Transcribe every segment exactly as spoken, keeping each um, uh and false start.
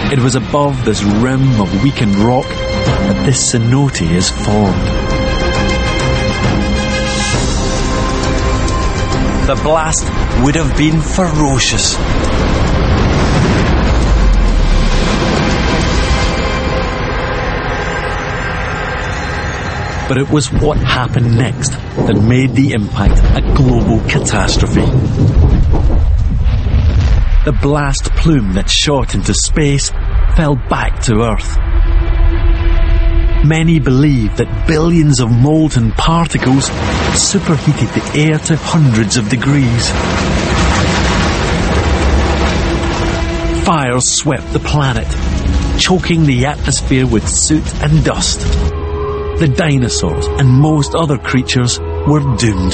It was above this rim of weakened rock that this cenote is formed. The blast would have been ferocious. But it was what happened next that made the impact a global catastrophe. The blast plume that shot into space fell back to Earth. Many believe that billions of molten particles superheated the air to hundreds of degrees. Fires swept the planet, choking the atmosphere with soot and dust. The dinosaurs and most other creatures were doomed.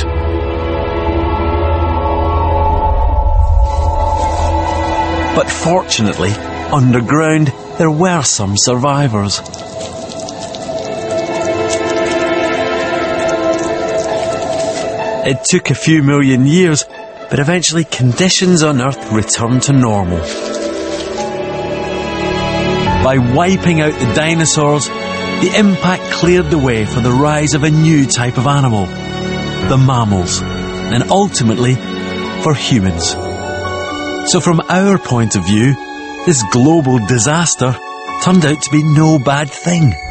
But fortunately, underground, there were some survivors. It took a few million years, but eventually conditions on Earth returned to normal. By wiping out the dinosaurs, the impact cleared the way for the rise of a new type of animal, the mammals, and ultimately for humans. So from our point of view, this global disaster turned out to be no bad thing.